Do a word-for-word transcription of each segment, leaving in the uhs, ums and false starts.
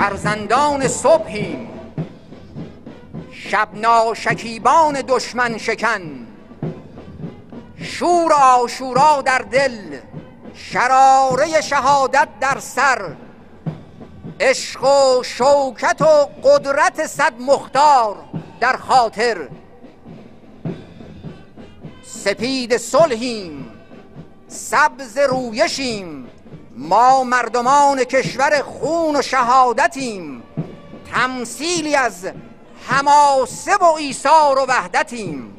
فرزندان صبحیم، شبنا شکیبان دشمن شکن. شور عاشورا در دل، شراره شهادت در سر. عشق و شوکت و قدرت صد مختار در خاطر. سپید صلحیم، سبز رویشیم، ما مردمان کشور خون و شهادتیم. تمثیلی از حماسه و ایثار و وحدتیم.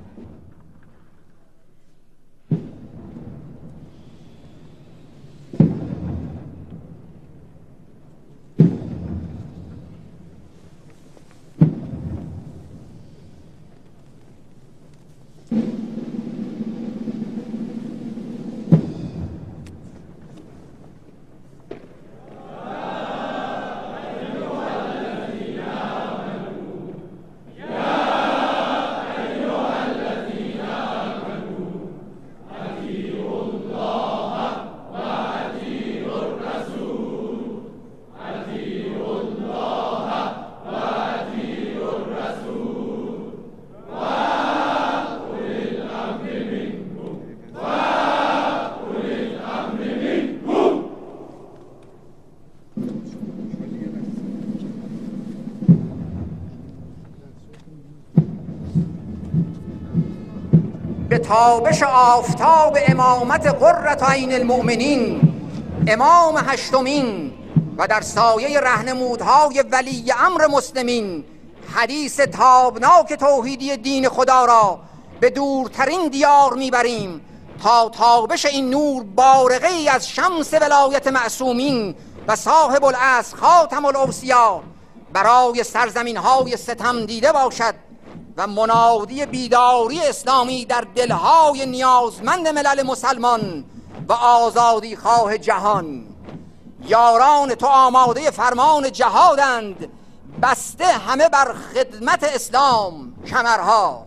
به تابش آفتاب امامت قرة عین المؤمنین، امام هشتمین و در سایه رهنمودهای ولی امر مسلمین، حدیث تابناک توحیدی دین خدا را به دورترین دیار میبریم تا تابش این نور بارقه ای از شمس ولایت معصومین و صاحب العصر خاتم الاوصیا برای سرزمین های ستم دیده باشد و منادی بیداری اسلامی در دلهای نیازمند ملل مسلمان و آزادی خواه جهان. یاران تو آماده فرمان جهادند، بسته همه بر خدمت اسلام کمرها.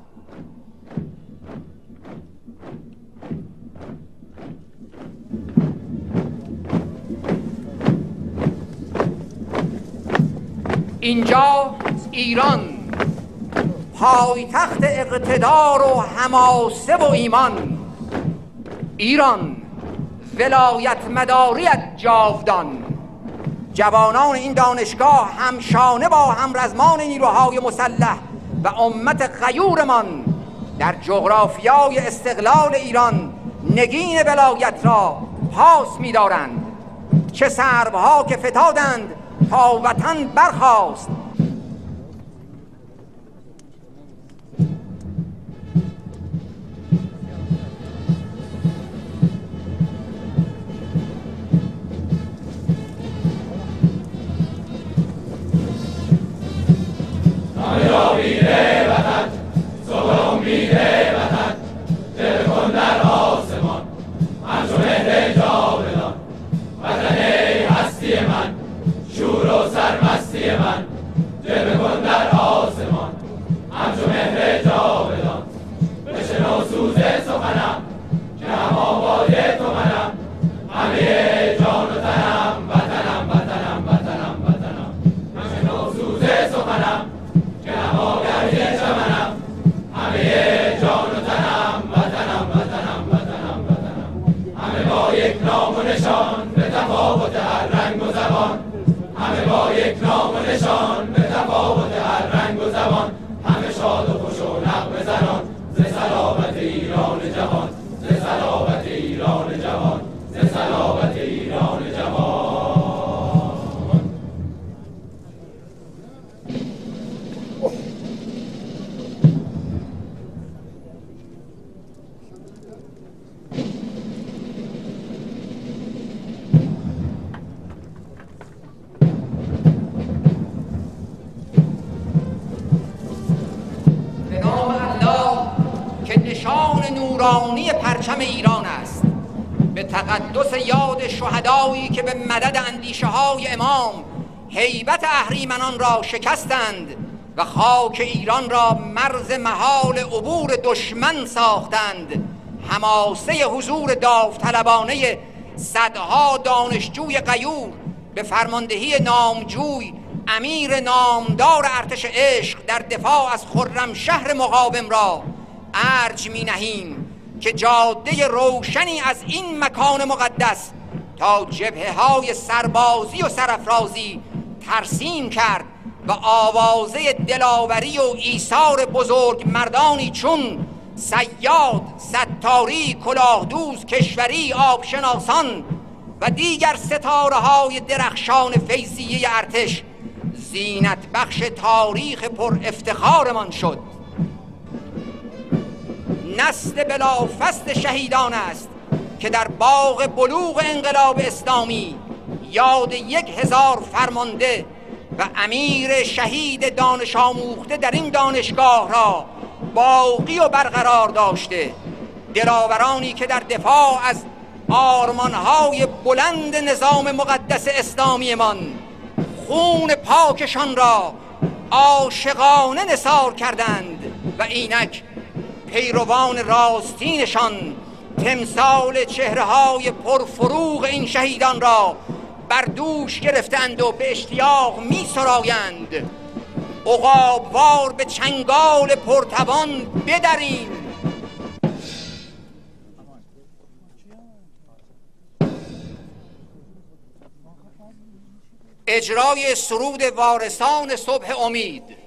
اینجا ایران، پایتخت اقتدار و حماسه و ایمان. ایران، ولایت مداریت جاودان. جوانان این دانشگاه همشانه با همرزمان نیروهای مسلح و امت غیورمان در جغرافیای استقلال ایران نگین ولایت را پاس می‌دارند. چه سربها که فتادند تا وطن برخاست. میره وطن، صبح میره وطن، دل کن در آسمان، همچو مهر جاودان. وطن ای هستی من، شور و سرمستی من، جلوه کن در آسمان، همچو مهر جاودان. بشنو سوز سخنم که هم آباد تو منم، همه جان و تنم، وطنم وطنم وطنم وطنم. بشنو سوز سخنم که نماگری چمنم، همه جان و تنم، وطنم وطنم وطنم وطنم. همه با یک نام و نشان به تفاوت هر رنگ و زبان، همه با یک نام و نشان به تفاوت هر رنگ و زبان. همه شاد و خوش و نغمه زنان ز صلابت ایران جهان، ز صلابت ایران جهان، ز صلابت ایران جهان. نشان نورانی پرچم ایران است، به تقدس یاد شهدایی که به مدد اندیشه های امام هیبت اهریمنان را شکستند و خاک ایران را مرز محال عبور دشمن ساختند. حماسه حضور داوطلبانه صدها دانشجوی غیور به فرماندهی نامجوی امیر نامدار ارتش عشق در دفاع از خرمشهر مقاوم را ارج می نهیم که جاده روشنی از این مکان مقدس تا جبهه های سربازی و سرافرازی ترسیم کرد و آوازه دلاوری و ایثار بزرگ مردانی چون صیاد، ستاری، کلاهدوز، کشوری، آبشناسان و دیگر ستاره های درخشان فیضیه ارتش زینت بخش تاریخ پر افتخارمان شد. نسل بلافصل شهیدان است که در باغ بلوغ انقلاب اسلامی یاد یک هزار فرمانده و امیر شهید دانش آموخته در این دانشگاه را باقی و برقرار داشته، دلاورانی که در دفاع از آرمانهای بلند نظام مقدس اسلامی من خون پاکشان را عاشقانه نثار کردند و اینک پیروان راستینشان تمثال چهره‌های پرفروغ این شهیدان را بر دوش گرفتند و به اشتیاق می سرایند. عقابوار به چنگال پرتوان بدریم. اجرای سرود وارثان صبح امید.